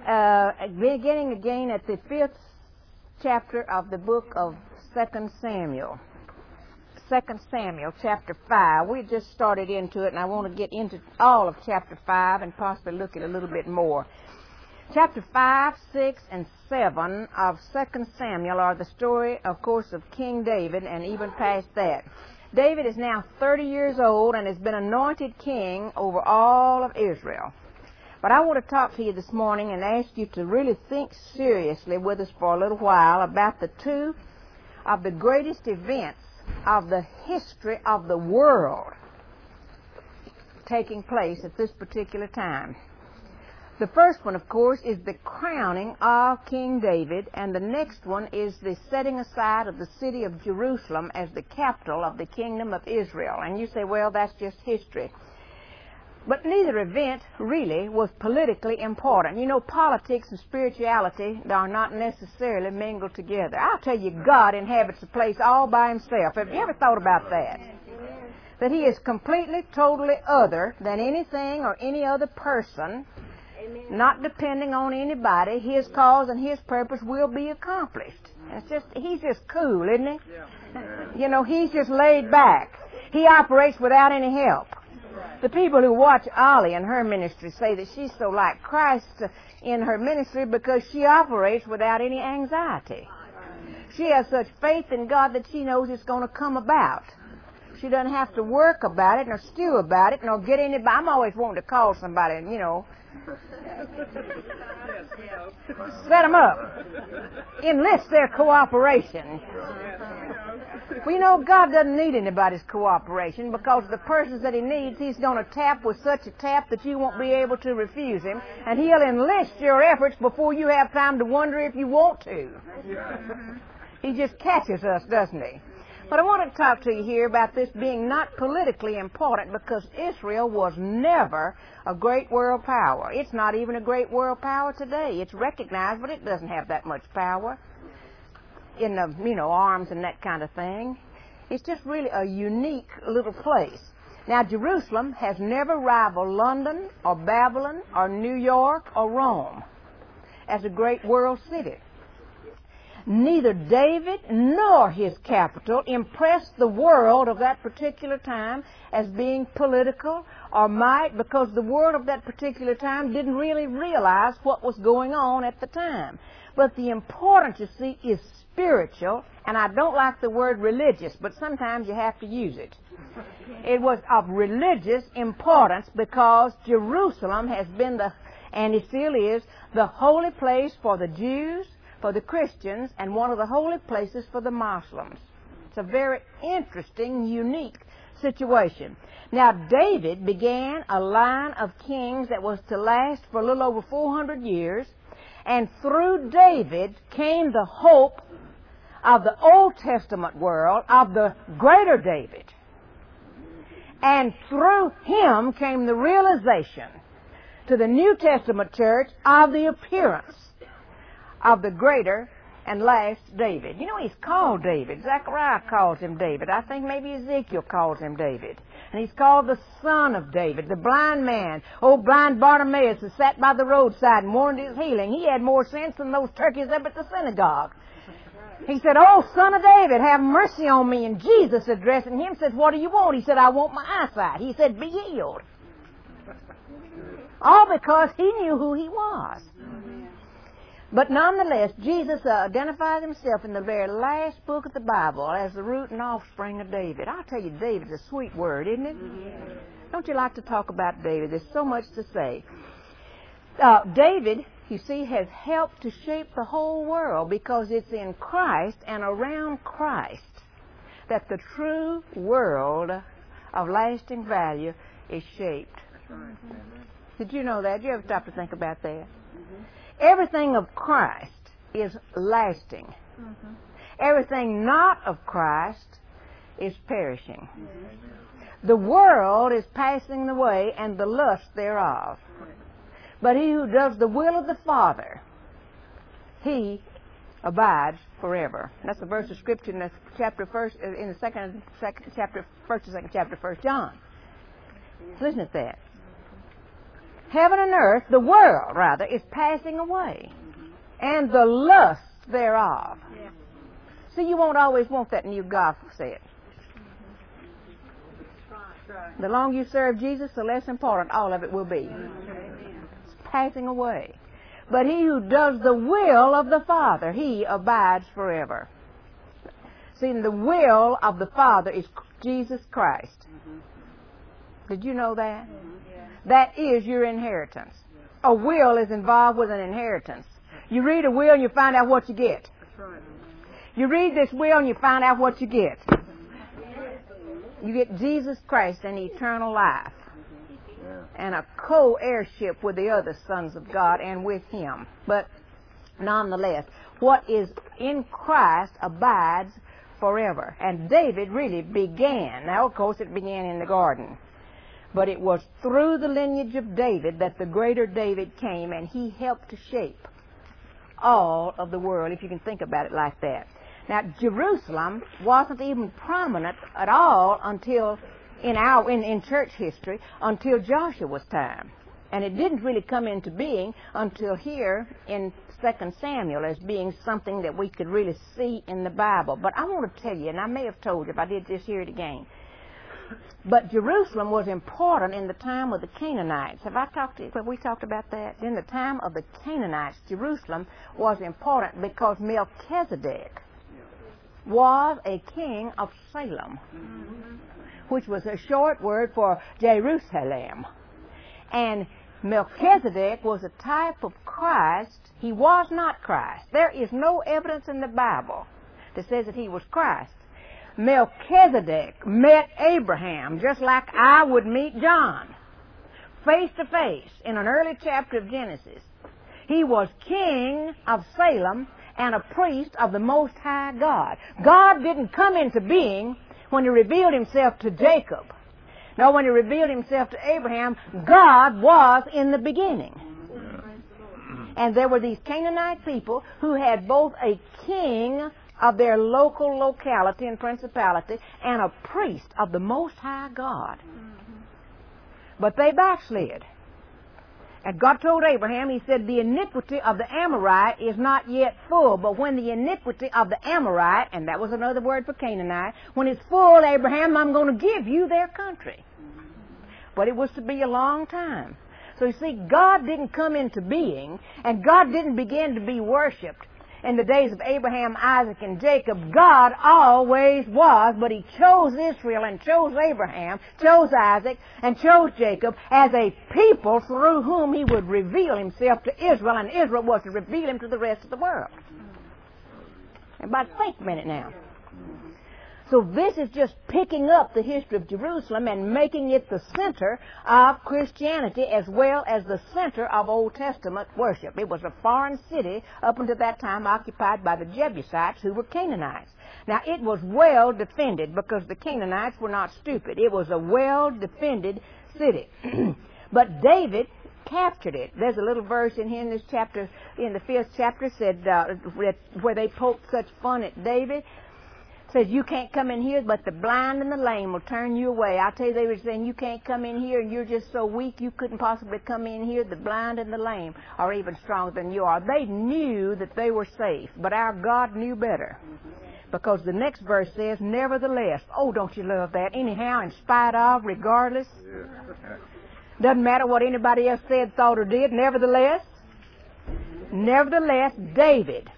beginning again at the 5th chapter of the book of 2 Samuel. 2 Samuel chapter 5. We just started into it, and I want to get into all of chapter 5 and possibly look at a little bit more. Chapter 5, 6, and 7 of 2 Samuel are the story, of course, of King David, and even past that. David is now 30 years old and has been anointed king over all of Israel. But I want to talk to you this morning and ask you to really think seriously with us for a little while about the two of the greatest events of the history of the world taking place at this particular time. The first one, of course, is the crowning of King David, and the next one is the setting aside of the city of Jerusalem as the capital of the kingdom of Israel. And you say, well, that's just history. But neither event really was politically important. You know, politics and spirituality are not necessarily mingled together. I'll tell you, God inhabits a place all by himself. Have you ever thought about that? That he is completely, totally other than anything or any other person, not depending on anybody. His cause and his purpose will be accomplished. He's just cool, isn't he? You know, he's just laid back. He operates without any help. The people who watch Ollie and her ministry say that she's so like Christ in her ministry because she operates without any anxiety. She has such faith in God that she knows it's going to come about. She doesn't have to work about it, nor stew about it, nor get anybody. I'm always wanting to call somebody, you know, set them up, enlist their cooperation. Well, you know, God doesn't need anybody's cooperation because the persons that he needs, he's going to tap with such a tap that you won't be able to refuse him, and he'll enlist your efforts before you have time to wonder if you want to. He just catches us, doesn't he? But I want to talk to you here about this being not politically important because Israel was never a great world power. It's not even a great world power today. It's recognized, but it doesn't have that much power in the, you know, arms and that kind of thing. It's just really a unique little place. Now, Jerusalem has never rivaled London or Babylon or New York or Rome as a great world city. Neither David nor his capital impressed the world of that particular time as being political or might, because the world of that particular time didn't really realize what was going on at the time. But the importance, you see, is spiritual, and I don't like the word religious, but sometimes you have to use it. It was of religious importance because Jerusalem has been and it still is, the holy place for the Jews, for the Christians, and one of the holy places for the Muslims. It's a very interesting, unique situation. Now, David began a line of kings that was to last for a little over 400 years, and through David came the hope of the Old Testament world, of the greater David. And through him came the realization to the New Testament church of the appearance of the greater and last David. You know, he's called David. Zechariah calls him David. I think maybe Ezekiel calls him David. And he's called the son of David, the blind man. Old blind Bartimaeus who sat by the roadside and wanted his healing. He had more sense than those turkeys up at the synagogue. He said, "Oh, son of David, have mercy on me." And Jesus, addressing him, said, "What do you want?" He said, "I want my eyesight." He said, "Be healed." All because he knew who he was. But nonetheless, Jesus identifies himself in the very last book of the Bible as the root and offspring of David. I'll tell you, David's a sweet word, isn't it? Don't you like to talk about David? There's so much to say. David, you see, has helped to shape the whole world because it's in Christ and around Christ that the true world of lasting value is shaped. Did you know that? Did you ever stop to think about that? Everything of Christ is lasting. Everything not of Christ is perishing. The world is passing away and the lust thereof. But he who does the will of the Father, he abides forever. That's the verse of Scripture in the second chapter, 1 John. Listen to that. heaven and earth, the world rather, is passing away, and the lust thereof. Yeah. See, you won't always want that new gospel set. The longer you serve Jesus, the less important all of it will be. It's passing away. But he who does the will of the Father, he abides forever. See, the will of the Father is Jesus Christ. Did you know that? That is your inheritance. A will is involved with an inheritance. You read a will and you find out what you get. You read this will and you find out what you get. You get Jesus Christ and eternal life. And a co-heirship with the other sons of God and with Him. But nonetheless, what is in Christ abides forever. And David really began. Now, of course, it began in the garden. But it was through the lineage of David that the greater David came, and he helped to shape all of the world, if you can think about it like that. Now, Jerusalem wasn't even prominent at all until in church history until Joshua's time. And it didn't really come into being until here in 2 Samuel as being something that we could really see in the Bible. But I want to tell you, and I may have told you if I did just hear it again, but Jerusalem was important in the time of the Canaanites. Have we talked about that? In the time of the Canaanites, Jerusalem was important because Melchizedek was a king of Salem, which was a short word for Jerusalem. And Melchizedek was a type of Christ. He was not Christ. There is no evidence in the Bible that says that he was Christ. Melchizedek met Abraham just like I would meet John, face to face, in an early chapter of Genesis. He was king of Salem and a priest of the Most High God. God didn't come into being when He revealed Himself to Jacob. No, when He revealed Himself to Abraham, God was in the beginning. And there were these Canaanite people who had both a king of their local locality and principality and a priest of the Most High God. But they backslid. And God told Abraham, He said, the iniquity of the Amorite is not yet full, but when the iniquity of the Amorite, and that was another word for Canaanite, when it's full, Abraham, I'm going to give you their country. But it was to be a long time. So you see, God didn't come into being, and God didn't begin to be worshipped in the days of Abraham, Isaac, and Jacob. God always was, but He chose Israel and chose Abraham, chose Isaac, and chose Jacob as a people through whom He would reveal Himself to Israel, and Israel was to reveal Him to the rest of the world. Everybody think a minute now. So this is just picking up the history of Jerusalem and making it the center of Christianity as well as the center of Old Testament worship. It was a foreign city up until that time occupied by the Jebusites, who were Canaanites. Now, it was well defended because the Canaanites were not stupid. It was a well-defended city. But David captured it. There's a little verse in here in this chapter, in the 5th chapter, said where they poked such fun at David. Says, you can't come in here, but the blind and the lame will turn you away. I tell you, they were saying, you can't come in here, and you're just so weak, you couldn't possibly come in here. The blind and the lame are even stronger than you are. They knew that they were safe, but our God knew better. Because the next verse says, nevertheless. Oh, don't you love that? Anyhow, in spite of, regardless. Doesn't matter what anybody else said, thought, or did. Nevertheless, David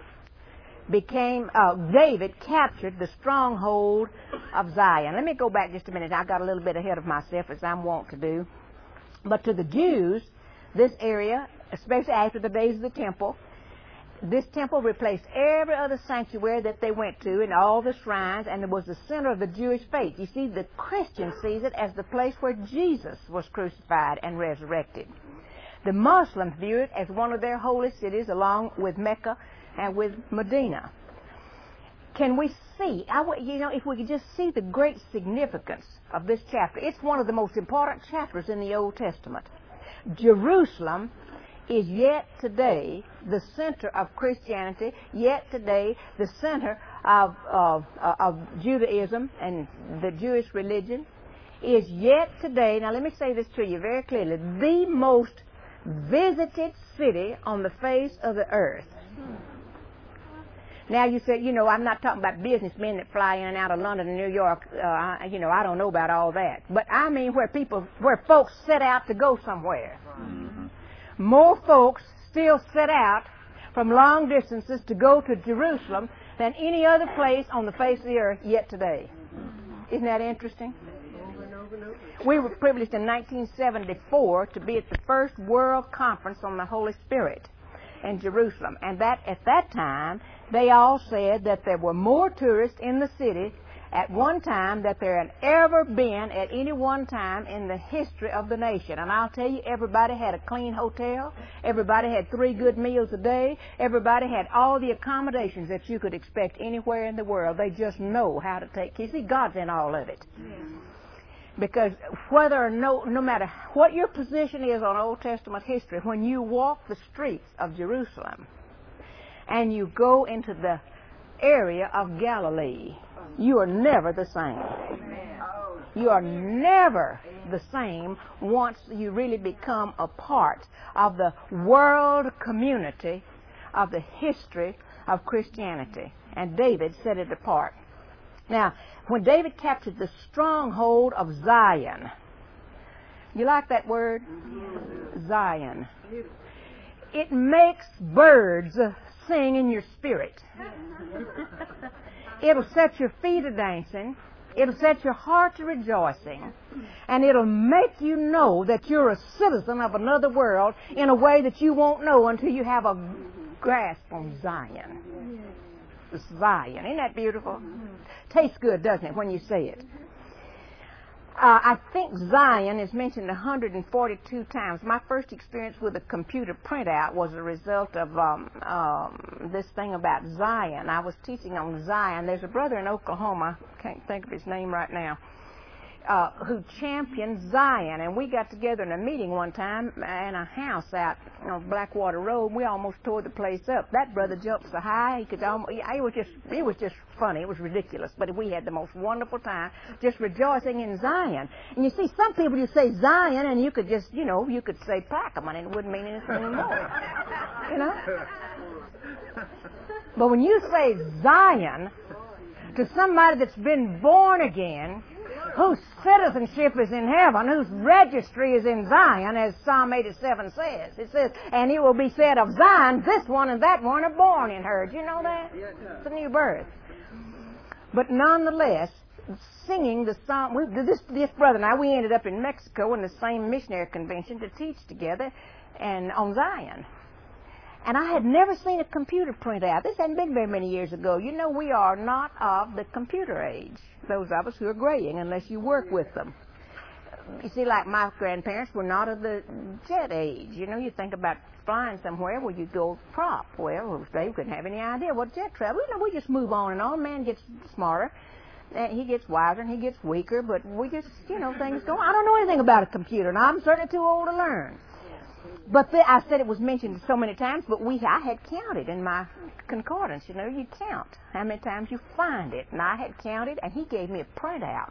captured the stronghold of Zion. Let me go back just a minute. I got a little bit ahead of myself, as I'm wont to do. But to the Jews, this area, especially after the days of the temple, this temple replaced every other sanctuary that they went to and all the shrines, and it was the center of the Jewish faith. You see, the Christian sees it as the place where Jesus was crucified and resurrected. The Muslims view it as one of their holy cities, along with Mecca and with Medina. Can we see, if we could just see the great significance of this chapter. It's one of the most important chapters in the Old Testament. Jerusalem is yet today the center of Christianity, yet today the center of Judaism and the Jewish religion. is yet today, now let me say this to you very clearly, the most visited city on the face of the earth. Now you say, I'm not talking about businessmen that fly in and out of London and New York. I don't know about all that. But I mean where folks set out to go somewhere. Mm-hmm. More folks still set out from long distances to go to Jerusalem than any other place on the face of the earth yet today. Isn't that interesting? We were privileged in 1974 to be at the first World Conference on the Holy Spirit in Jerusalem. And that at that time, they all said that there were more tourists in the city at one time than there had ever been at any one time in the history of the nation. And I'll tell you, everybody had a clean hotel. Everybody had 3 good meals a day. Everybody had all the accommodations that you could expect anywhere in the world. They just know how to take care. You see, God's in all of it. Yeah. Because whether or no matter what your position is on Old Testament history, when you walk the streets of Jerusalem and you go into the area of Galilee, you are never the same. You are never the same once you really become a part of the world community of the history of Christianity. And David set it apart. Now, when David captured the stronghold of Zion, you like that word? Zion. It makes birds sing in your spirit. It'll set your feet a dancing. It'll set your heart to rejoicing. And it'll make you know that you're a citizen of another world in a way that you won't know until you have a grasp on Zion. Zion. Isn't that beautiful? Tastes good, doesn't it, when you say it? I think Zion is mentioned 142 times. My first experience with a computer printout was a result of this thing about Zion. I was teaching on Zion. There's a brother in Oklahoma, can't think of his name right now, who championed Zion. And we got together in a meeting one time in a house out on Blackwater Road. We almost tore the place up. That brother jumped so high he could almost, it was just funny. It was ridiculous. But we had the most wonderful time just rejoicing in Zion. And you see, some people, you say Zion and you could just, you could say Plaquemine and it wouldn't mean anything anymore. But when you say Zion to somebody that's been born again, whose citizenship is in heaven, whose registry is in Zion, as Psalm 87 says. It says, and it will be said of Zion, this one and that one are born in her. Do you know that? It's a new birth. But nonetheless, singing the psalm, this brother and I, we ended up in Mexico in the same missionary convention to teach together and on Zion. And I had never seen a computer printout. This hadn't been very many years ago. We are not of the computer age, those of us who are graying, unless you work with them. You see, like my grandparents were not of the jet age. You think about flying somewhere where you go prop. Well, they couldn't have any idea what jet travel. We just move on and on. Man gets smarter. And he gets wiser and he gets weaker, but we just, things go on. I don't know anything about a computer, and I'm certainly too old to learn. But I said it was mentioned so many times, but I had counted in my concordance. You count how many times you find it. And I had counted, and he gave me a printout.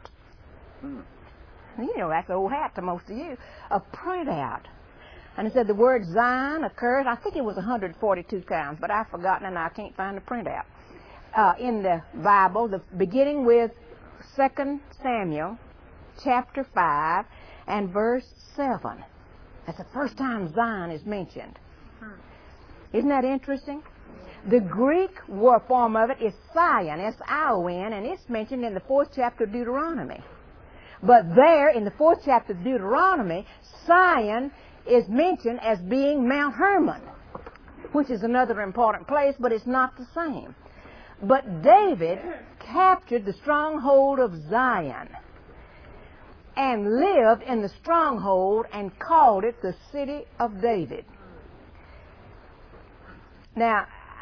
That's old hat to most of you. A printout. And it said the word Zion occurs, I think it was 142 times, but I've forgotten and I can't find the printout. In the Bible, beginning with 2 Samuel chapter 5 and verse 7. That's the first time Zion is mentioned. Isn't that interesting? The Greek form of it is Sion, S-I-O-N, and it's mentioned in the 4th chapter of Deuteronomy. But there, in the 4th chapter of Deuteronomy, Sion is mentioned as being Mount Hermon, which is another important place, but it's not the same. But David captured the stronghold of Zion and lived in the stronghold and called it the city of David. Now,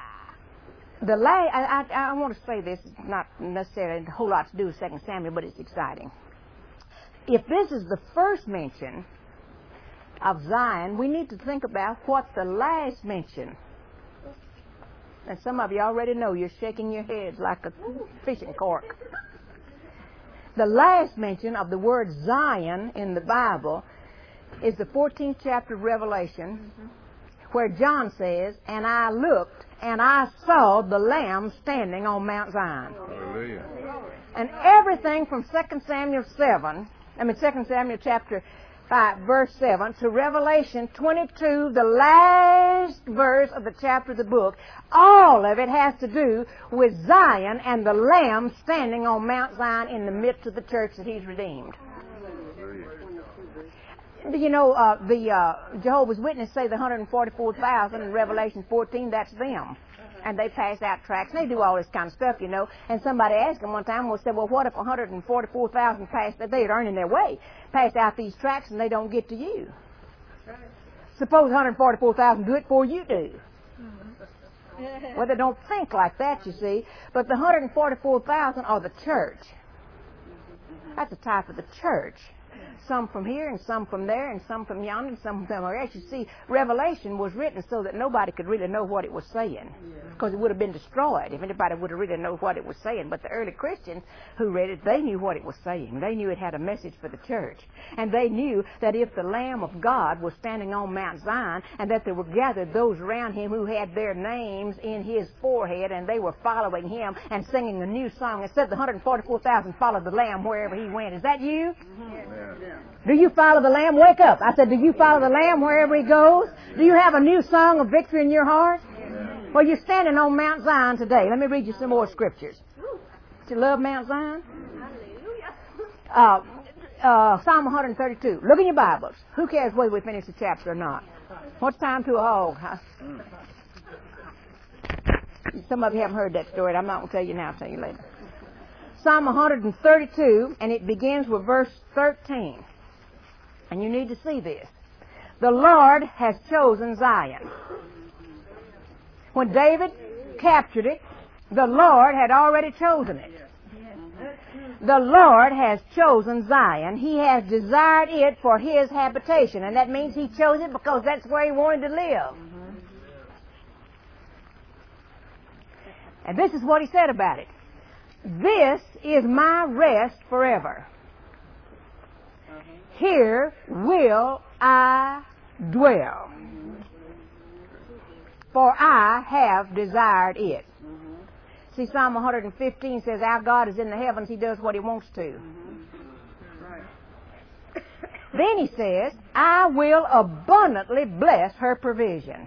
I want to say this, it's not necessarily a whole lot to do with 2 Samuel, but it's exciting. If this is the first mention of Zion, we need to think about what the last mention. And some of you already know, you're shaking your heads like a fishing cork. The last mention of the word Zion in the Bible is the 14th chapter of Revelation, where John says, "And I looked, and I saw the Lamb standing on Mount Zion." Hallelujah. And everything from 2 Samuel chapter 5, verse 7, to Revelation 22, the last verse of the chapter of the book, all of it has to do with Zion and the Lamb standing on Mount Zion in the midst of the church that He's redeemed. You know, the Jehovah's Witnesses say the 144,000 in Revelation 14, that's them. And they pass out tracts, and they do all this kind of stuff, you know. And somebody asked them one time, said, well, what if 144,000 they're earning their way, pass out these tracts and they don't get to you? Suppose 144,000 do it before you do. Well, they don't think like that, you see. But the 144,000 are the church. That's a type of the church. Some from here and some from there and some from yonder and some from there. You see, Revelation was written so that nobody could really know what it was saying, because it would have been destroyed if anybody would have really known what it was saying. But the early Christians who read it, they knew what it was saying. They knew it had a message for the church. And they knew that if the Lamb of God was standing on Mount Zion and that there were gathered those around Him who had their names in His forehead and they were following Him and singing a new song, it said the 144,000 followed the Lamb wherever He went. Is that you? Do you follow the Lamb? Wake up. I said, do you follow the Lamb wherever He goes? Do you have a new song of victory in your heart? Well, you're standing on Mount Zion today. Let me read you some more scriptures. Do you love Mount Zion? Psalm 132. Look in your Bibles. Who cares whether we finish the chapter or not? What's time to a hog? Huh? Some of you haven't heard that story. I'm not going to tell you now. I'll tell you later. Psalm 132, and it begins with verse 13. And you need to see this. The Lord has chosen Zion. When David captured it, the Lord had already chosen it. The Lord has chosen Zion. He has desired it for His habitation. And that means He chose it because that's where He wanted to live. And this is what He said about it. This is my rest forever. Here will I dwell, for I have desired it. See, Psalm 115 says, our God is in the heavens. He does what He wants to. Then He says, I will abundantly bless her provision.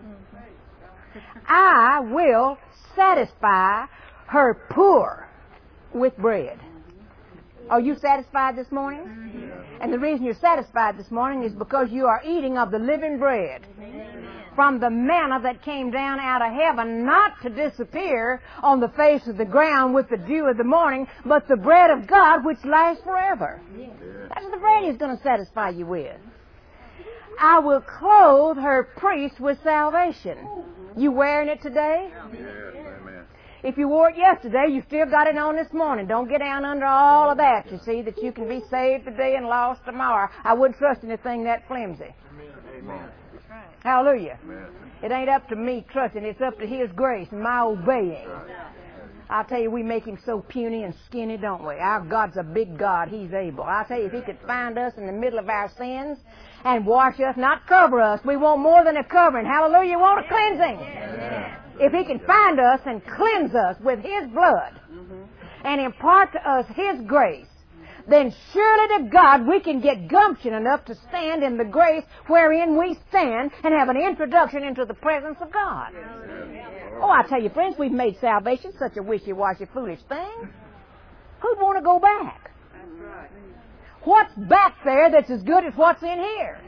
I will satisfy her poor with bread. Are you satisfied this morning? And the reason you're satisfied this morning is because you are eating of the living bread from the manna that came down out of heaven, not to disappear on the face of the ground with the dew of the morning, but the bread of God which lasts forever. That's the bread He's going to satisfy you with. I will clothe her priests with salvation. You wearing it today? If you wore it yesterday, you still got it on this morning. Don't get down under all of that, you see, that you can be saved today and lost tomorrow. I wouldn't trust anything that flimsy. Amen. Hallelujah. It ain't up to me trusting. It's up to His grace and my obeying. I'll tell you, we make Him so puny and skinny, don't we? Our God's a big God. He's able. I'll tell you, if He could find us in the middle of our sins and wash us, not cover us. We want more than a covering. Hallelujah. You want a cleansing. Amen. If He can find us and cleanse us with His blood and impart to us His grace, then surely to God we can get gumption enough to stand in the grace wherein we stand and have an introduction into the presence of God. Oh, I tell you, friends, we've made salvation such a wishy-washy, foolish thing. Who'd want to go back? What's back there that's as good as what's in here?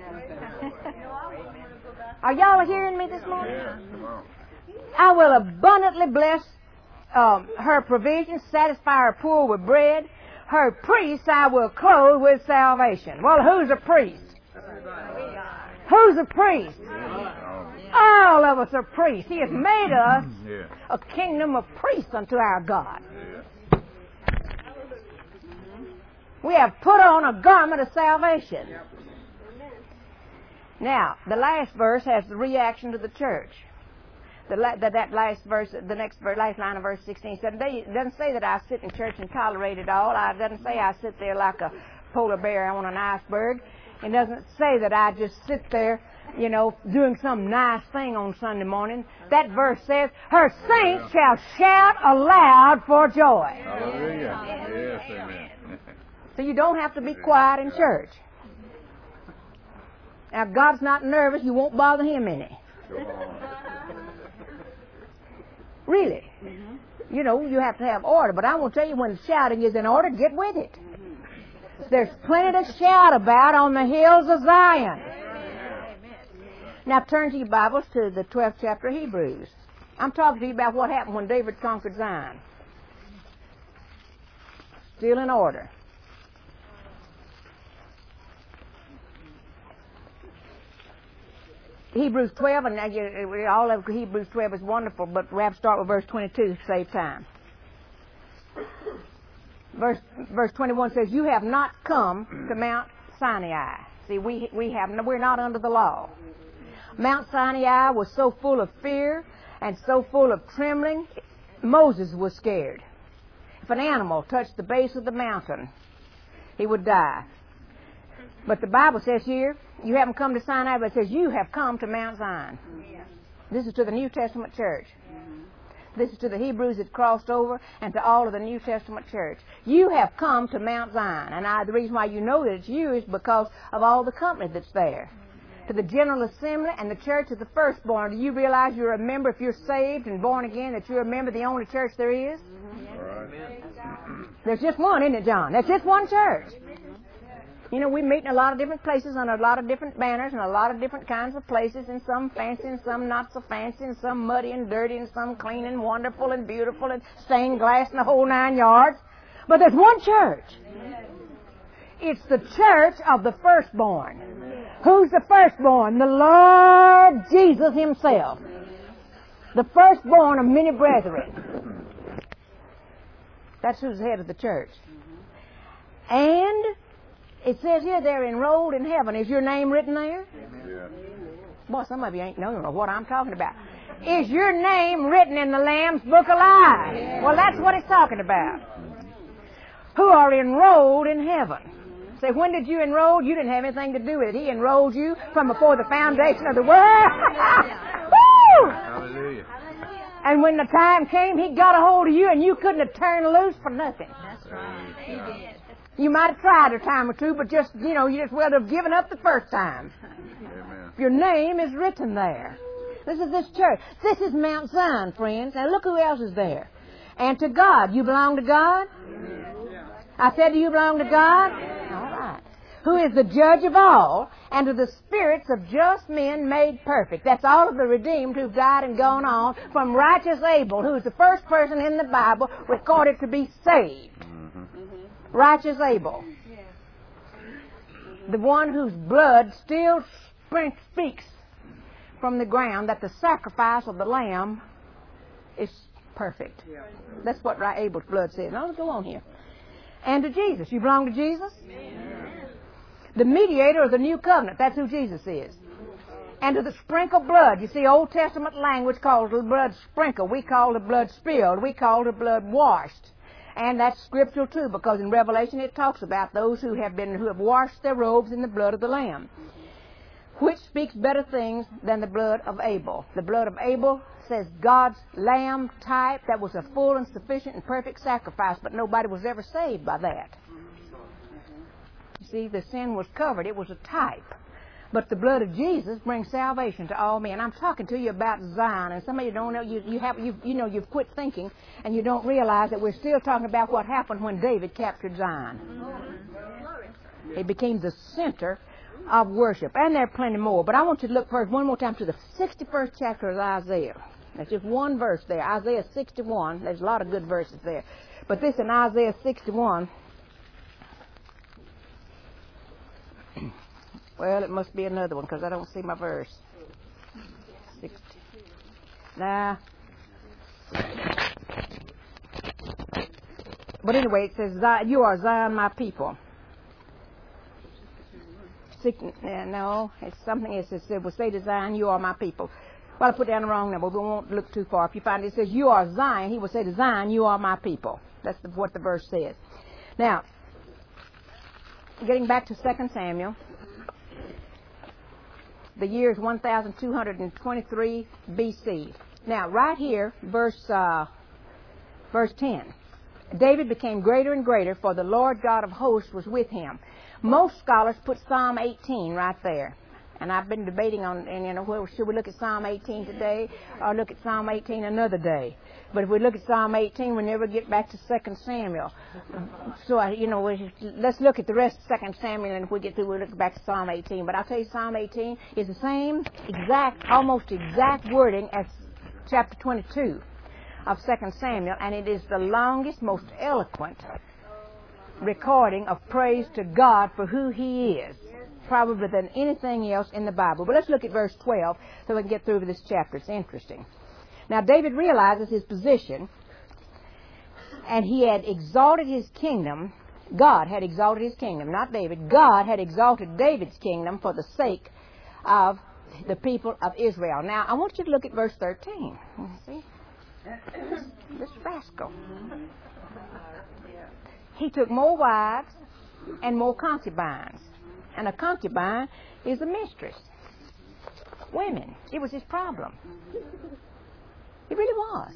Are y'all hearing me this morning? I will abundantly bless her provisions, satisfy her poor with bread. Her priests I will clothe with salvation. Well, who's a priest? Who's a priest? All of us are priests. He has made us a kingdom of priests unto our God. We have put on a garment of salvation. Now, the last verse has the reaction to the church. that last verse, last line of verse 16 said, it doesn't say that I sit in church and tolerate it all. It doesn't say I sit there like a polar bear on an iceberg. It doesn't say that I just sit there, doing some nice thing on Sunday morning. That verse says, her saints shall shout aloud for joy. Hallelujah. Yes, amen. So you don't have to be quiet in church. Now, if God's not nervous, you won't bother Him any. Really. You have to have order. But I will tell you, when the shouting is in order, get with it. There's plenty to shout about on the hills of Zion. Now turn to your Bibles to the 12th chapter of Hebrews. I'm talking to you about what happened when David conquered Zion. Still in order. Hebrews 12, and all of Hebrews 12 is wonderful, but we have to start with verse 22 to save time. Verse 21 says, you have not come to Mount Sinai. See, we're not under the law. Mount Sinai was so full of fear and so full of trembling, Moses was scared. If an animal touched the base of the mountain, he would die. But the Bible says here, you haven't come to Sinai, but it says you have come to Mount Zion. This is to the New Testament church. This is to the Hebrews that crossed over and to all of the New Testament church. You have come to Mount Zion. And the reason why you know that it's you is because of all the company that's there. To the General Assembly and the Church of the Firstborn. Do you realize you're a member, if you're saved and born again, that you're a member of the only church there is? There's just one, isn't it, John? There's just one church. We meet in a lot of different places on a lot of different banners and a lot of different kinds of places, and some fancy and some not so fancy, and some muddy and dirty and some clean and wonderful and beautiful and stained glass and the whole 9 yards. But there's one church. It's the church of the firstborn. Who's the firstborn? The Lord Jesus Himself. The firstborn of many brethren. That's who's the head of the church. And it says here they're enrolled in heaven. Is your name written there? Yeah. Boy, some of you ain't knowing what I'm talking about. Is your name written in the Lamb's Book of Life? Well, that's what it's talking about. Who are enrolled in heaven. Say, when did you enroll? You didn't have anything to do with it. He enrolled you from before the foundation of the world. Woo! Hallelujah. And when the time came, He got a hold of you, and you couldn't have turned loose for nothing. That's right. He did. You might have tried a time or two, but you just would have given up the first time. Amen. Your name is written there. This is this church. This is Mount Zion, friends. Now look who else is there. And to God. You belong to God? I said, do you belong to God? All right. Who is the judge of all, and to the spirits of just men made perfect. That's all of the redeemed who've died and gone on, from righteous Abel, who's the first person in the Bible recorded to be saved. Righteous Abel. The one whose blood still speaks from the ground that the sacrifice of the lamb is perfect. That's what Abel's blood says. Now let's go on here. And to Jesus. You belong to Jesus? The mediator of the new covenant. That's who Jesus is. And to the sprinkled blood. You see, Old Testament language calls the blood sprinkled. We call the blood spilled. We call the blood washed. And that's scriptural too, because in Revelation it talks about those who have washed their robes in the blood of the Lamb, which speaks better things than the blood of Abel. The blood of Abel says God's lamb type. That was a full and sufficient and perfect sacrifice, but nobody was ever saved by that. You see, the sin was covered. It was a type. But the blood of Jesus brings salvation to all men. I'm talking to you about Zion, and some of you don't know. You've quit thinking, and you don't realize that we're still talking about what happened when David captured Zion. It became the center of worship, and there are plenty more. But I want you to look first one more time to the 61st chapter of Isaiah. There's just one verse there, Isaiah 61. There's a lot of good verses there, but this in Isaiah 61. Well, it must be another one because I don't see my verse. 60. Nah. But anyway, it says, you are Zion, my people. No, it's something else. It will say to Zion, you are my people. Well, I put down the wrong number. We won't look too far. If you find it says, you are Zion, he will say to Zion, you are my people. That's what the verse says. Now, getting back to 2 Samuel, the year is 1223 B.C. Now, right here, verse 10. David became greater and greater, for the Lord God of hosts was with him. Most scholars put Psalm 18 right there. And I've been debating on, and well, should we look at Psalm 18 today or look at Psalm 18 another day? But if we look at Psalm 18, we never get back to 2 Samuel. So, let's look at the rest of 2 Samuel, and if we get through, we'll look back to Psalm 18. But I'll tell you, Psalm 18 is the same almost exact wording as chapter 22 of 2 Samuel, and it is the longest, most eloquent recording of praise to God for who He is, probably than anything else in the Bible. But let's look at verse 12 so we can get through this chapter. It's interesting. Now, David realizes his position, and he had exalted his kingdom. God had exalted his kingdom, not David. God had exalted David's kingdom for the sake of the people of Israel. Now, I want you to look at verse 13. See? This rascal. He took more wives and more concubines. And a concubine is a mistress. Women. It was his problem. It really was.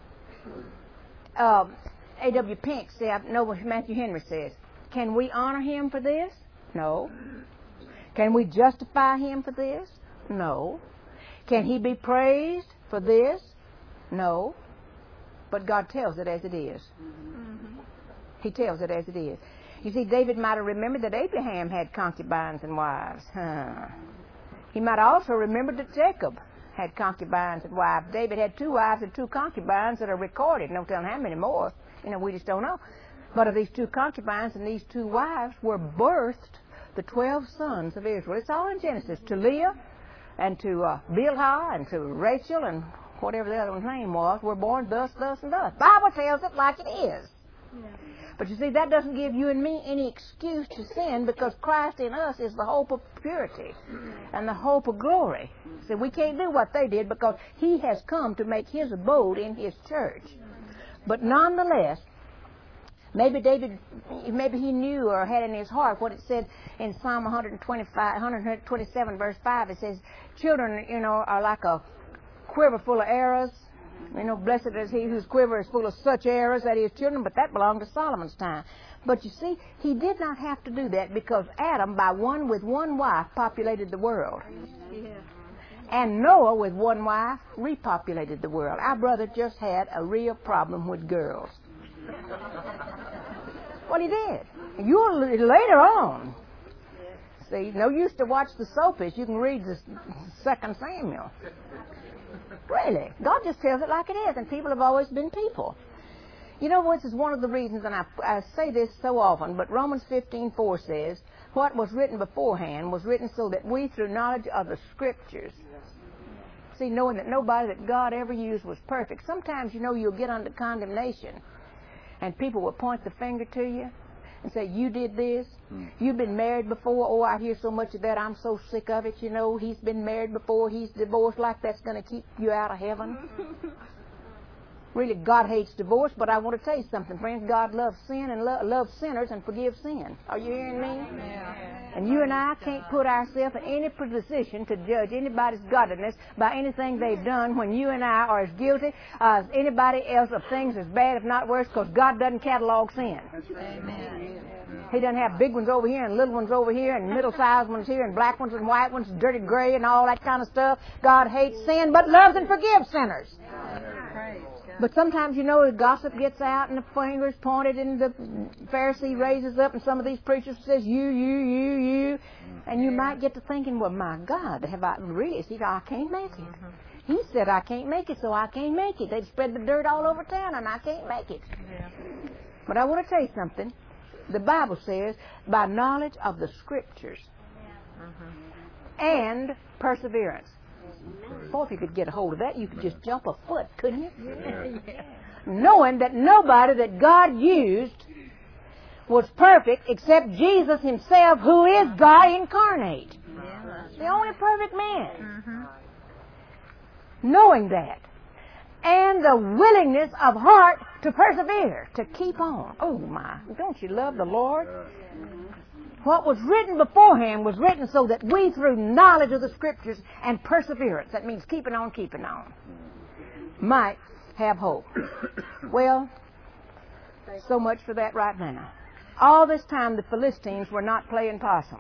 A.W. Pink said, I know what Matthew Henry says. Can we honor him for this? No. Can we justify him for this? No. Can he be praised for this? No. But God tells it as it is. He tells it as it is. You see, David might have remembered that Abraham had concubines and wives. He might also remembered that Jacob had concubines and wives. David had 2 wives and 2 concubines that are recorded. No telling how many more. We just don't know. But of these 2 concubines and these 2 wives were birthed the 12 sons of Israel. It's all in Genesis. To Leah and to Bilhah and to Rachel and whatever the other one's name was were born thus, thus, and thus. Bible tells it like it is. Yeah. But you see, that doesn't give you and me any excuse to sin, because Christ in us is the hope of purity and the hope of glory. See, we can't do what they did because He has come to make His abode in His church. But nonetheless, maybe he knew or had in his heart what it said in Psalm 127, verse 5. It says, children, are like a quiver full of arrows. Blessed is he whose quiver is full of such arrows, that is children, but that belonged to Solomon's time. But you see, he did not have to do that, because Adam, with one wife, populated the world. Yeah. And Noah, with one wife, repopulated the world. Our brother just had a real problem with girls. Well, he did. Later on. See, no use to watch the soapies. You can read the 2 Samuel. Really. God just tells it like it is, and people have always been people. This is one of the reasons, and I say this so often, but Romans 15:4 says, what was written beforehand was written so that we, through knowledge of the Scriptures, see, knowing that nobody that God ever used was perfect. Sometimes, you'll get under condemnation, and people will point the finger to you and say, you did this. You've been married before. Oh, I hear so much of that. I'm so sick of it. He's been married before. He's divorced. Like that's going to keep you out of heaven. Really, God hates divorce, but I want to tell you something, friends. God loves sin and loves sinners and forgives sin. Are you hearing me? Yeah. And you and I can't put ourselves in any position to judge anybody's godliness by anything they've done, when you and I are as guilty as anybody else of things as bad, if not worse, because God doesn't catalog sin. Amen. He doesn't have big ones over here and little ones over here and middle-sized ones here and black ones and white ones, dirty gray and all that kind of stuff. God hates sin but loves and forgives sinners. But sometimes, the gossip gets out and the finger is pointed and the Pharisee raises up and some of these preachers says, you. And you might get to thinking, well, my God, have I really? See, I can't make it. He said I can't make it, so I can't make it. They'd spread the dirt all over town and I can't make it. Yeah. But I want to tell you something. The Bible says, by knowledge of the Scriptures and perseverance. Boy, if you could get a hold of that, you could just jump a foot, couldn't you? Yeah. Knowing that nobody that God used was perfect except Jesus Himself, who is God incarnate. Yeah, the only perfect man. knowing that, and the willingness of heart to persevere, to keep on. Oh my, don't you love the Lord? What was written beforehand was written so that we, through knowledge of the Scriptures and perseverance, that means keeping on, might have hope. Well, so much for that right now. All this time the Philistines were not playing possum.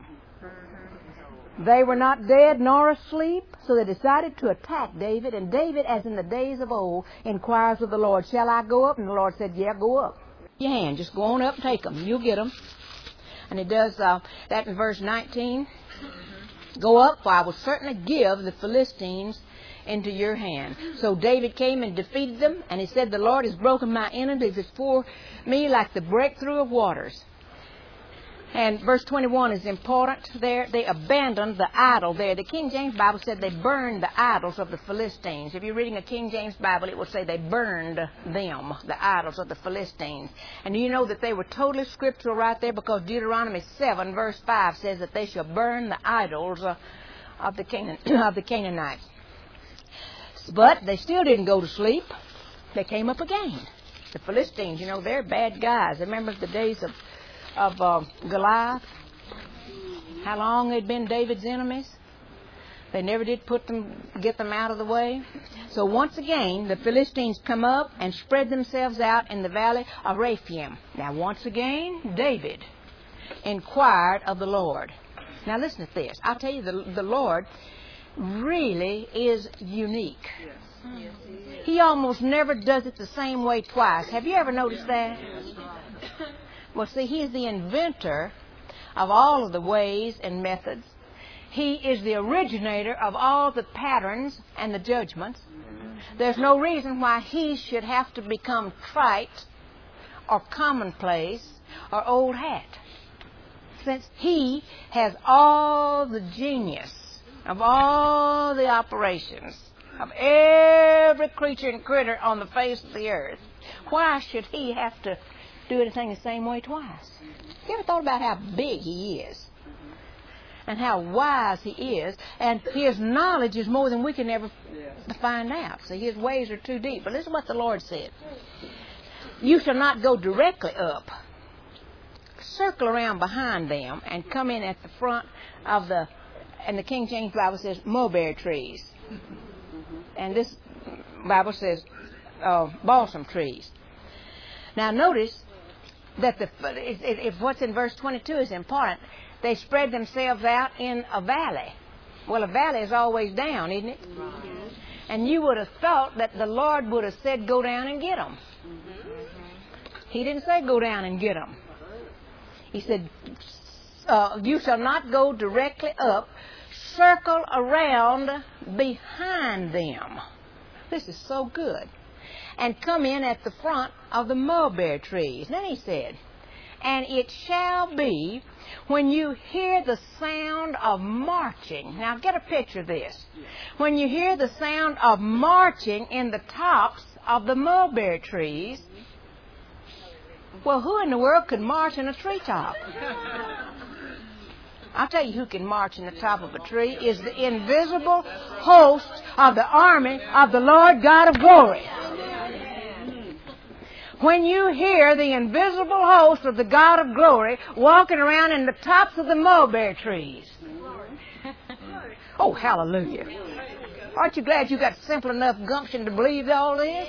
They were not dead nor asleep, so they decided to attack David. And David, as in the days of old, inquires of the Lord, shall I go up? And the Lord said, yeah, go up. Your hand, just go on up and take them. You'll get them. And he does that in verse 19. Go up, for I will certainly give the Philistines into your hand. So David came and defeated them, and he said, the Lord has broken my enemies before me like the breakthrough of waters. And verse 21 is important there. They abandoned the idol there. The King James Bible said they burned the idols of the Philistines. If you're reading a King James Bible, it will say they burned them, the idols of the Philistines. And you know that they were totally scriptural right there, because Deuteronomy 7 verse 5 says that they shall burn the idols of the Canaanites. But they still didn't go to sleep. They came up again. The Philistines, you know, they're bad guys. Remember the days of Goliath, how long they'd been David's enemies. They never did get them out of the way. So once again, the Philistines come up and spread themselves out in the valley of Rephaim. Now once again, David inquired of the Lord. Now listen to this. I'll tell you, the Lord really is unique. He almost never does it the same way twice. Have you ever noticed that? Well, see, He is the inventor of all of the ways and methods. He is the originator of all the patterns and the judgments. There's no reason why He should have to become trite or commonplace or old hat, since He has all the genius of all the operations of every creature and critter on the face of the earth. Why should He have to do anything the same way twice? You ever thought about how big He is and how wise He is, and His knowledge is more than we can ever find out. See, His ways are too deep. But listen to what the Lord said. You shall not go directly up. Circle around behind them and come in at the front of the, and the King James Bible says mulberry trees. And this Bible says balsam trees. Now notice that if what's in verse 22 is important, they spread themselves out in a valley. Well, a valley is always down, isn't it? And you would have thought that the Lord would have said, go down and get them. He didn't say go down and get them. He said, you shall not go directly up. Circle around behind them. This is so good. And come in at the front of the mulberry trees. Then he said, and it shall be when you hear the sound of marching. Now get a picture of this. When you hear the sound of marching in the tops of the mulberry trees. Well, who in the world could march in a treetop? I'll tell you who can march in the top of a tree is the invisible host of the army of the Lord God of glory. When you hear the invisible host of the God of glory walking around in the tops of the mulberry trees. Oh, hallelujah. Aren't you glad you got simple enough gumption to believe all this?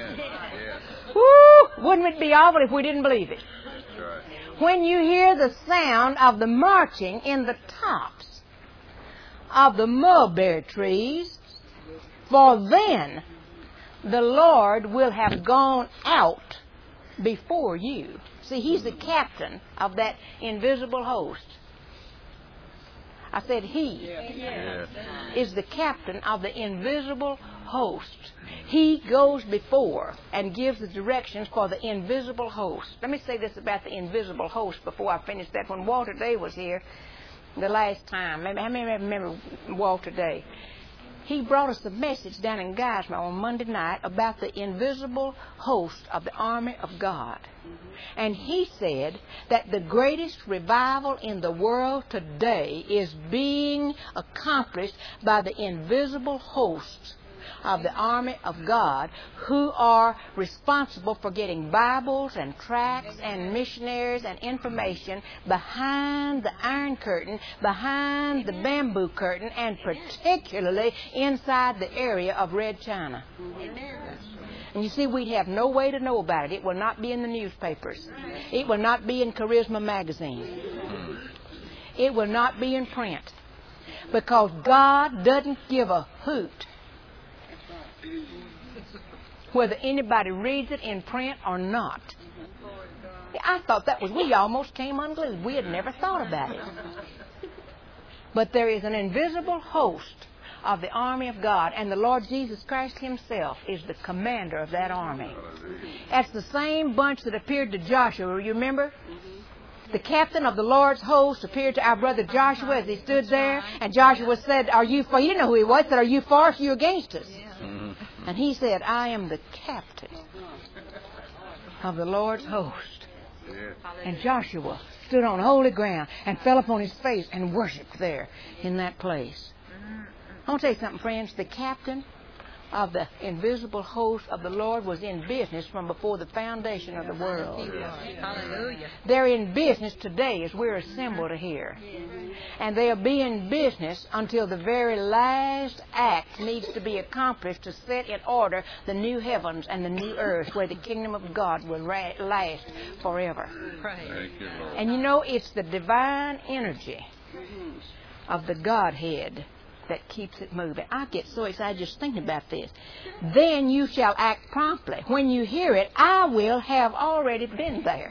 Woo! Wouldn't it be awful if we didn't believe it? When you hear the sound of the marching in the tops of the mulberry trees, for then the Lord will have gone out before you. See, He's the captain of that invisible host. I said He is the captain of the invisible host. He goes before and gives the directions for the invisible host. Let me say this about the invisible host before I finish that. When Walter Day was here the last time, how many remember Walter Day? He brought us a message down in Geismar on Monday night about the invisible host of the army of God. And he said that the greatest revival in the world today is being accomplished by the invisible host of the army of God who are responsible for getting Bibles and tracts and missionaries and information behind the Iron Curtain, behind the bamboo curtain, and particularly inside the area of Red China. And you see, we'd have no way to know about it. It will not be in the newspapers. It will not be in Charisma magazine. It will not be in print. Because God doesn't give a hoot whether anybody reads it in print or not. I thought that was, we almost came unglued. We had never thought about it. But there is an invisible host of the army of God, and the Lord Jesus Christ Himself is the commander of that army. That's the same bunch that appeared to Joshua, you remember? The captain of the Lord's host appeared to our brother Joshua as he stood there, and Joshua said, "Are you for?" He didn't know who he was. Said, "Are you for us or you against us?" And he said, "I am the captain of the Lord's host." And Joshua stood on holy ground and fell upon his face and worshipped there in that place. I want to tell you something, friends. The captain of the invisible host of the Lord was in business from before the foundation of the world. Hallelujah. They're in business today as we're assembled here. And they'll be in business until the very last act needs to be accomplished to set in order the new heavens and the new earth where the kingdom of God will last forever. Praise. And you know, it's the divine energy of the Godhead that keeps it moving. I get so excited just thinking about this. Then you shall act promptly. When you hear it, I will have already been there.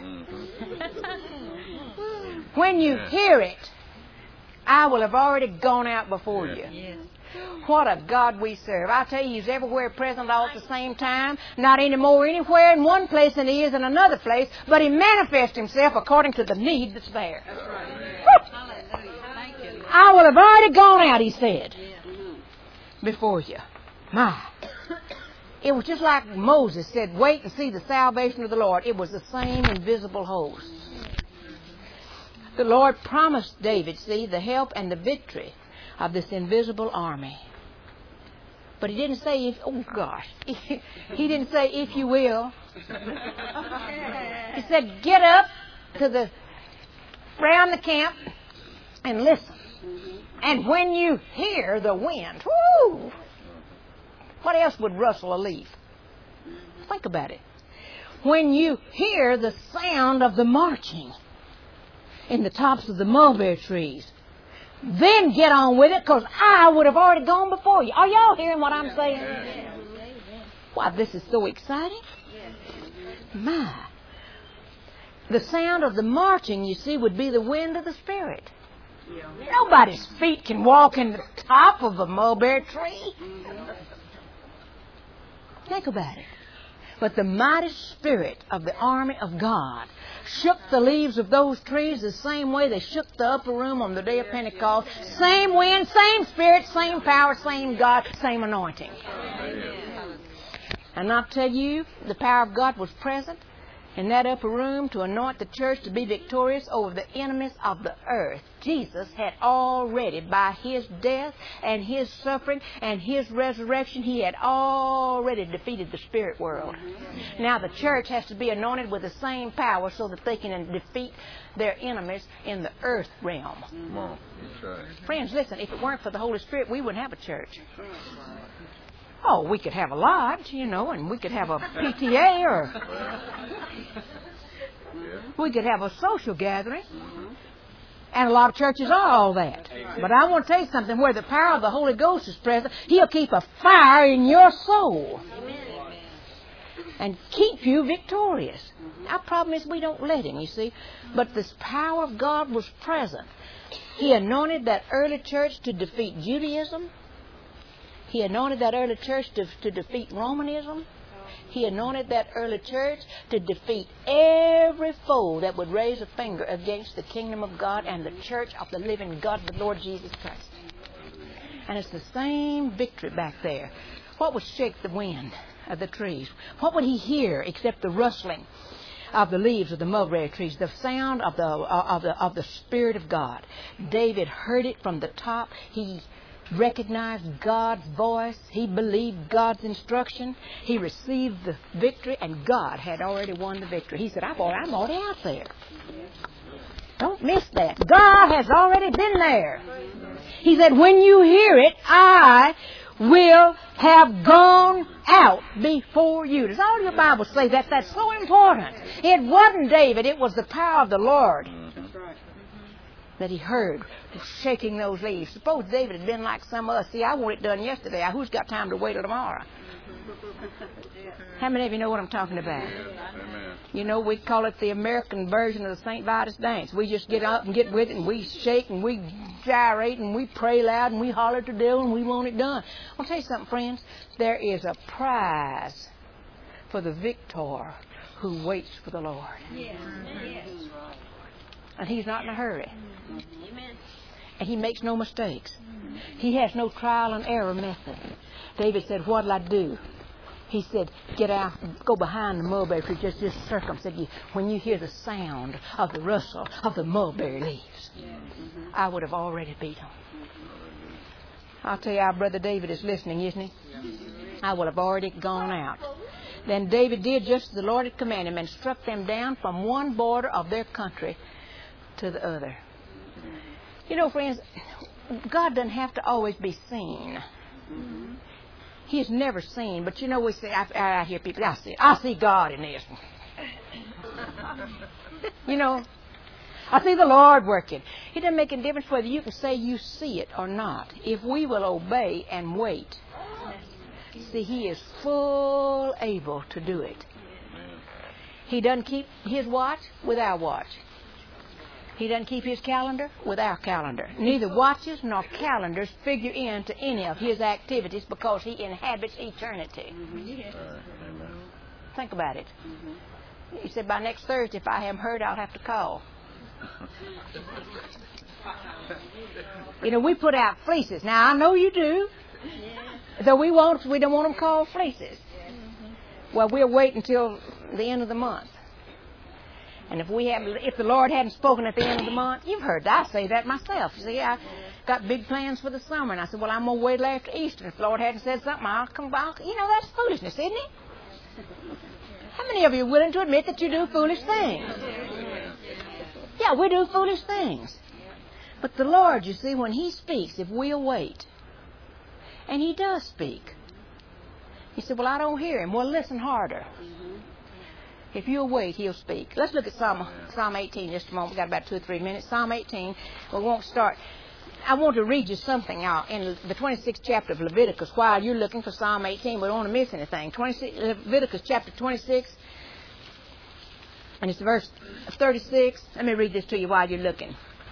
When you hear it, I will have already gone out before you. Yes. What a God we serve. I tell you, He's everywhere present all at the same time. Not any more anywhere in one place than He is in another place, but He manifests Himself according to the need that's there. That's right. Hallelujah. Thank you. I will have already gone out, He said, before you. My. It was just like Moses said, wait and see the salvation of the Lord. It was the same invisible host. The Lord promised David, see, the help and the victory of this invisible army. But He didn't say, if, oh gosh, He didn't say, if you will. He said, get up to the, round the camp and listen. And when you hear the wind, whoo, what else would rustle a leaf? Think about it. When you hear the sound of the marching in the tops of the mulberry trees, then get on with it, because I would have already gone before you. Are y'all hearing what I'm saying? Wow, this is so exciting. My. The sound of the marching, you see, would be the wind of the Spirit. Nobody's feet can walk in the top of a mulberry tree. Think about it. But the mighty Spirit of the army of God shook the leaves of those trees the same way they shook the upper room on the day of Pentecost. Same wind, same Spirit, same power, same God, same anointing. And I'll tell you, the power of God was present in that upper room to anoint the church to be victorious over the enemies of the earth. Jesus had already, by His death and His suffering and His resurrection, He had already defeated the spirit world. Now the church has to be anointed with the same power so that they can defeat their enemies in the earth realm. Come on. That's right. Friends, listen, if it weren't for the Holy Spirit, we wouldn't have a church. Oh, we could have a lodge, you know, and we could have a PTA, or we could have a social gathering. And a lot of churches are all that. But I want to tell you something. Where the power of the Holy Ghost is present, He'll keep a fire in your soul and keep you victorious. Our problem is we don't let Him, you see. But this power of God was present. He anointed that early church to defeat Judaism. He anointed that early church to defeat Romanism. He anointed that early church to defeat every foe that would raise a finger against the kingdom of God and the church of the living God, the Lord Jesus Christ. And it's the same victory back there. What would shake the wind of the trees? What would he hear except the rustling of the leaves of the mulberry trees, the sound of the Spirit of God? David heard it from the top. He recognized God's voice. He believed God's instruction. He received the victory, and God had already won the victory. He said, I'm already out there. Don't miss that. God has already been there. He said, when you hear it, I will have gone out before you. Does all your Bible say that? That's so important. It wasn't David. It was the power of the Lord that he heard shaking those leaves. Suppose David had been like some of us. See, I want it done yesterday. Who's got time to wait till tomorrow? How many of you know what I'm talking about? You know, we call it the American version of the St. Vitus dance. We just get up and get with it, and we shake, and we gyrate, and we pray loud, and we holler to the devil, and we want it done. I'll tell you something, friends. There is a prize for the victor who waits for the Lord. Yes. And He's not in a hurry. And He makes no mistakes. He has no trial and error method. David said, what'll I do? He said, get out, go behind the mulberry tree, just circle him. Said, when you hear the sound of the rustle of the mulberry leaves, I would have already beat him. I'll tell you, our brother David is listening, isn't he? I would have already gone out. Then David did just as the Lord had commanded him and struck them down from one border of their country to the other. You know, friends, God doesn't have to always be seen. He is never seen. But you know, we say, I hear people, I see God in this. You know, I see the Lord working. It doesn't make a difference whether you can say you see it or not. If we will obey and wait, see, He is full able to do it. He doesn't keep His watch with our watch. He doesn't keep His calendar with our calendar. Neither watches nor calendars figure into any of His activities because He inhabits eternity. Think about it. He said, by next Thursday, if I haven't heard, I'll have to call. You know, we put out fleeces. Now, I know you do. Though we don't want them called fleeces. Well, we'll wait until the end of the month. And if the Lord hadn't spoken at the end of the month, you've heard that. I say that myself. You see, I got big plans for the summer, and I said, well, I'm going to wait till after Easter. If the Lord hadn't said something, I'll come back. You know, that's foolishness, isn't it? How many of you are willing to admit that you do foolish things? Yeah, we do foolish things. But the Lord, you see, when He speaks, if we'll wait, and He does speak. He said, well, I don't hear Him. Well, listen harder. If you'll wait, He'll speak. Let's look at Psalm 18 just a moment. We've got about 2 or 3 minutes. Psalm 18. We won't start. I want to read you something out in the 26th chapter of Leviticus. While you're looking for Psalm 18, we don't want to miss anything. Leviticus chapter 26, and it's verse 36. Let me read this to you while you're looking.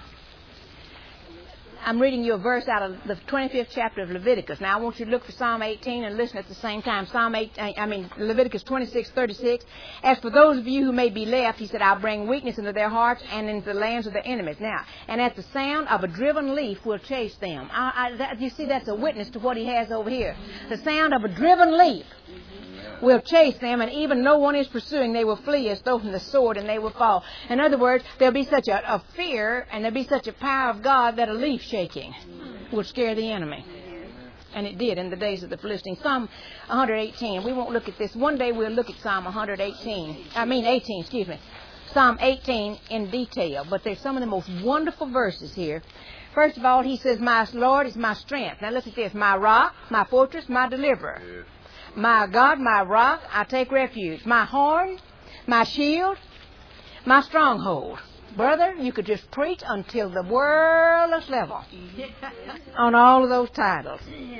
I'm reading you a verse out of the 25th chapter of Leviticus. Now, I want you to look for Psalm 18 and listen at the same time. Leviticus 26:36. As for those of you who may be left, He said, I'll bring weakness into their hearts and into the lands of their enemies. Now, and at the sound of a driven leaf will chase them. You see, that's a witness to what He has over here. The sound of a driven leaf will chase them, and even no one is pursuing, they will flee as though from the sword, and they will fall. In other words, there'll be such a fear, and there'll be such a power of God that a leaf shaking will scare the enemy. And it did in the days of the Philistines. Psalm 118. We won't look at this. One day we'll look at Psalm 18, Psalm 18 in detail. But there's some of the most wonderful verses here. First of all, he says, my Lord is my strength. Now listen to this. My rock, my fortress, my deliverer. My God, my rock, I take refuge. My horn, my shield, my stronghold. Brother, you could just preach until the world is level on all of those titles.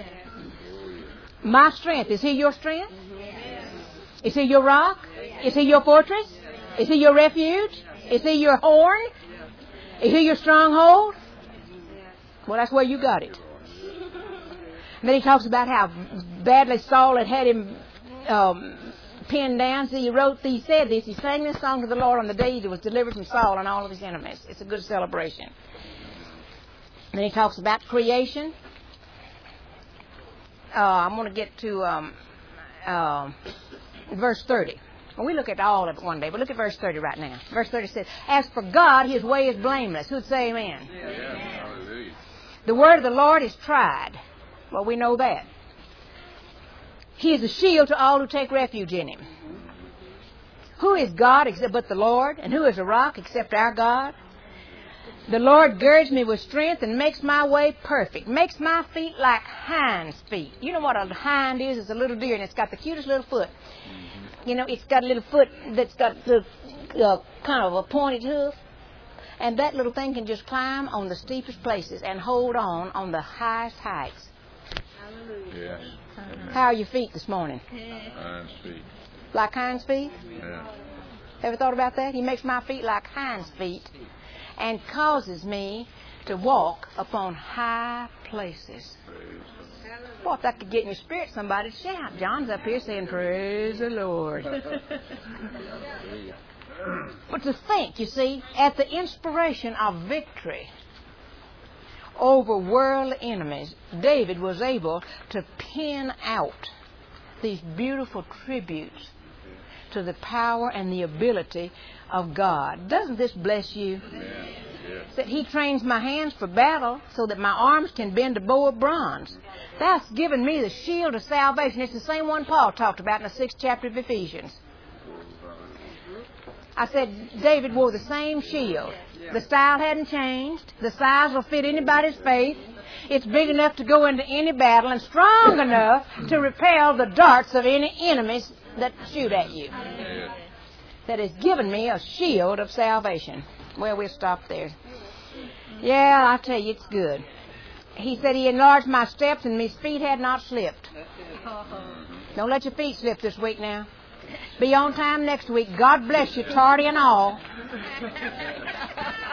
My strength. Is He your strength? Is He your rock? Is He your fortress? Is He your refuge? Is He your horn? Is He your stronghold? Well, that's where you got it. And then he talks about how badly Saul had him pinned down. So he said this. He sang this song to the Lord on the day he was delivered from Saul and all of his enemies. It's a good celebration. And then he talks about creation. I'm going to get to verse 30. Well, we look at all of it one day, but look at verse 30 right now. Verse 30 says, as for God, His way is blameless. Who'd say amen? Yeah. The word of the Lord is tried. Well, we know that. He is a shield to all who take refuge in him. Who is God except but the Lord? And who is a rock except our God? The Lord girds me with strength and makes my way perfect. Makes my feet like hind's feet. You know what a hind is? It's a little deer, and it's got the cutest little foot. You know, it's got a little foot that's got the kind of a pointed hoof. And that little thing can just climb on the steepest places and hold on the highest heights. Yes. How are your feet this morning? Hind's feet. Like hind's feet? Yeah. Ever thought about that? He makes my feet like hind's feet and causes me to walk upon high places. Boy, if that could get in your spirit, somebody shout. John's up here saying, praise the Lord. But to think, you see, at the inspiration of victory over worldly enemies, David was able to pen out these beautiful tributes to the power and the ability of God. Doesn't this bless you? That He trains my hands for battle so that my arms can bend a bow of bronze. That's given me the shield of salvation. It's the same one Paul talked about in the 6th chapter of Ephesians. I said David wore the same shield. The style hadn't changed. The size will fit anybody's faith. It's big enough to go into any battle and strong enough to repel the darts of any enemies that shoot at you. That has given me a shield of salvation. Well, we'll stop there. Yeah, I tell you, it's good. He said He enlarged my steps and my feet had not slipped. Don't let your feet slip this week now. Be on time next week. God bless you, tardy and all.